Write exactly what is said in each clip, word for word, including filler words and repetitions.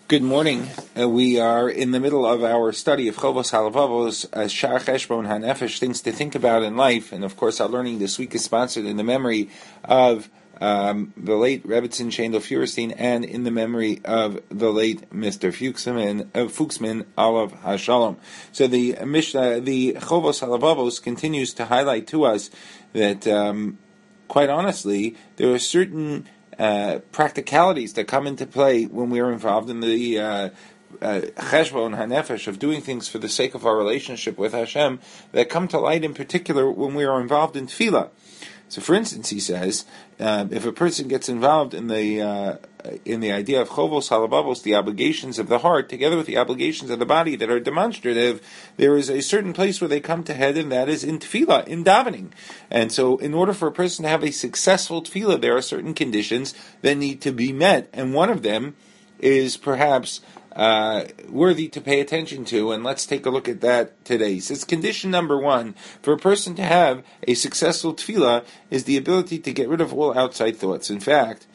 Good morning. Uh, we are in the middle of our study of Chovos Halavavos, as Shar Cheshbon HaNefesh, things to think about in life. And of course, our learning this week is sponsored in the memory of um, the late Rebbetzin Shendel Feuerstein and in the memory of the late Mister Fuchsman, uh, Fuchsman Olav HaShalom. So the Mishnah, the Chovos Halavavos continues to highlight to us that, um, quite honestly, there are certain Uh, practicalities that come into play when we are involved in the uh, uh, cheshbon hanefesh of doing things for the sake of our relationship with Hashem that come to light in particular when we are involved in tefillah. So, for instance, he says, uh, if a person gets involved in the uh, in the idea of chovos halabavos, the obligations of the heart, together with the obligations of the body that are demonstrative, there is a certain place where they come to head, and that is in tefillah, in davening. And so, in order for a person to have a successful tefillah, there are certain conditions that need to be met, and one of them is perhaps Uh, worthy to pay attention to, and let's take a look at that today. So it's condition number one for a person to have a successful tefillah is the ability to get rid of all outside thoughts. In fact,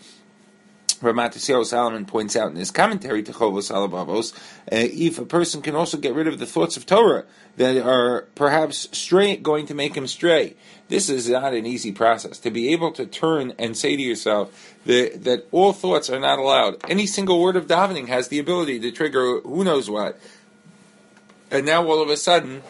Ramat Yisrael Solomon points out in his commentary to Chovos Halavavos, uh, if a person can also get rid of the thoughts of Torah that are perhaps stray, going to make him stray. This is not an easy process. To be able to turn and say to yourself that, that all thoughts are not allowed. Any single word of davening has the ability to trigger who knows what. And now all of a sudden,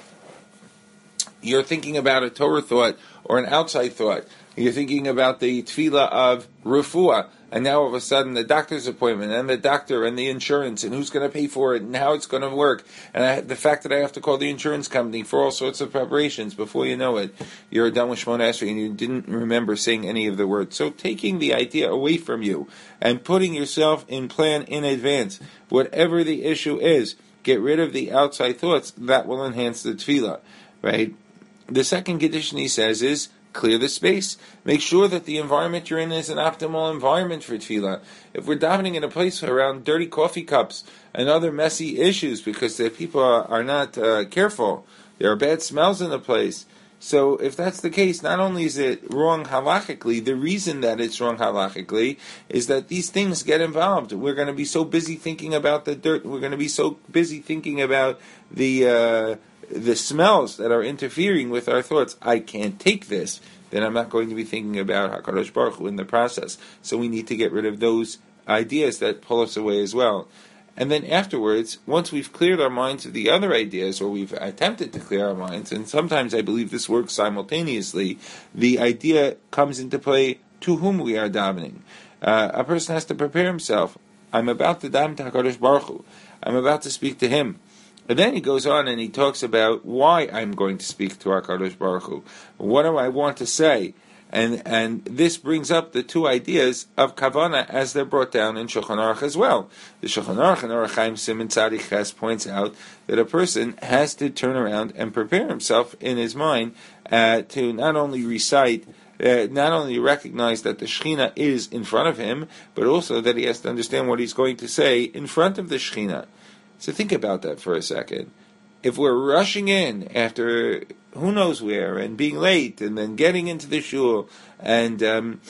you're thinking about a Torah thought or an outside thought. You're thinking about the tefillah of refuah, and now all of a sudden the doctor's appointment, and the doctor, and the insurance, and who's going to pay for it, and how it's going to work, and I, the fact that I have to call the insurance company for all sorts of preparations. Before you know it, you're done with Shemona Esrei, and you didn't remember saying any of the words. So taking the idea away from you, and putting yourself in plan in advance, whatever the issue is, get rid of the outside thoughts, that will enhance the tefillah, right? The second condition, he says, is clear the space. Make sure that the environment you're in is an optimal environment for tefillah. If we're davening in a place around dirty coffee cups and other messy issues because the people are, are not uh, careful, there are bad smells in the place. So if that's the case, not only is it wrong halachically, the reason that it's wrong halachically is that these things get involved. We're going to be so busy thinking about the dirt. We're going to be so busy thinking about the uh, the smells that are interfering with our thoughts. I can't take this. Then I'm not going to be thinking about HaKadosh Baruch Hu in the process. So we need to get rid of those ideas that pull us away as well. And then afterwards, once we've cleared our minds of the other ideas, or we've attempted to clear our minds, and sometimes I believe this works simultaneously, the idea comes into play to whom we are davening. Uh, a person has to prepare himself. I'm about to daven to HaKadosh Baruch Hu. I'm about to speak to Him. And then he goes on and he talks about why I'm going to speak to HaKadosh Baruch Hu. What do I want to say? And and this brings up the two ideas of Kavana as they're brought down in Shulchan Aruch as well. The Shulchan Aruch and Orach Chaim Siman Tzadik Ches points out that a person has to turn around and prepare himself in his mind uh, to not only recite, uh, not only recognize that the Shekhinah is in front of him, but also that he has to understand what he's going to say in front of the Shekhinah. So think about that for a second. If we're rushing in after who knows where and being late and then getting into the shul and um,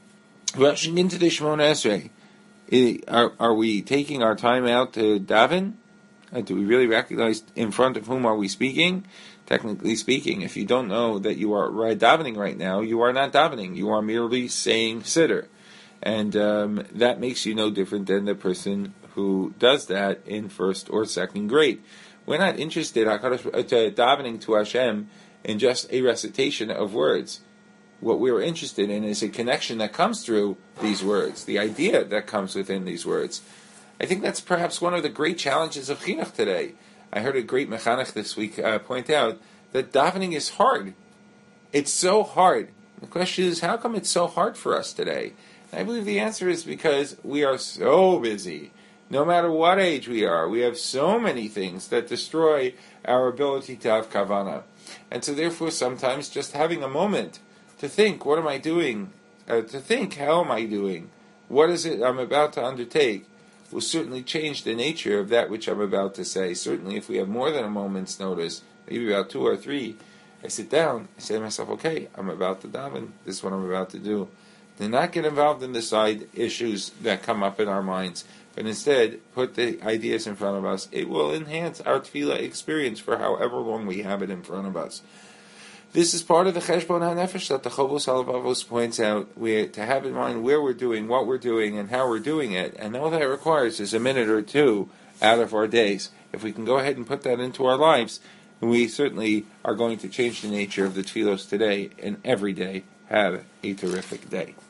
rushing into the Shemona Esrei, are, are we taking our time out to daven? Uh, do we really recognize in front of whom are we speaking? Technically speaking, if you don't know that you are right davening right now, you are not davening. You are merely saying siddur. And um, that makes you no different than the person who does that in first or second grade. We're not interested in davening to Hashem in just a recitation of words. What we're interested in is a connection that comes through these words, the idea that comes within these words. I think that's perhaps one of the great challenges of chinuch today. I heard a great mechanech this week uh, point out that davening is hard. It's so hard. The question is, how come it's so hard for us today? I believe the answer is because we are so busy. No matter what age we are, we have so many things that destroy our ability to have kavana. And so therefore sometimes just having a moment to think, what am I doing? Uh, to think, how am I doing? What is it I'm about to undertake? Will certainly change the nature of that which I'm about to say. Certainly if we have more than a moment's notice, maybe about two or three, I sit down, I say to myself, okay, I'm about to daven. This is what I'm about to do. Do not get involved in the side issues that come up in our minds. but instead put the ideas in front of us, it will enhance our tefillah experience for however long we have it in front of us. This is part of the Cheshbon HaNefesh that the Chovos HaLevavos points out, we, to have in mind where we're doing, what we're doing, and how we're doing it, and all that requires is a minute or two out of our days. If we can go ahead and put that into our lives, we certainly are going to change the nature of the tefillos today, and every day have a terrific day.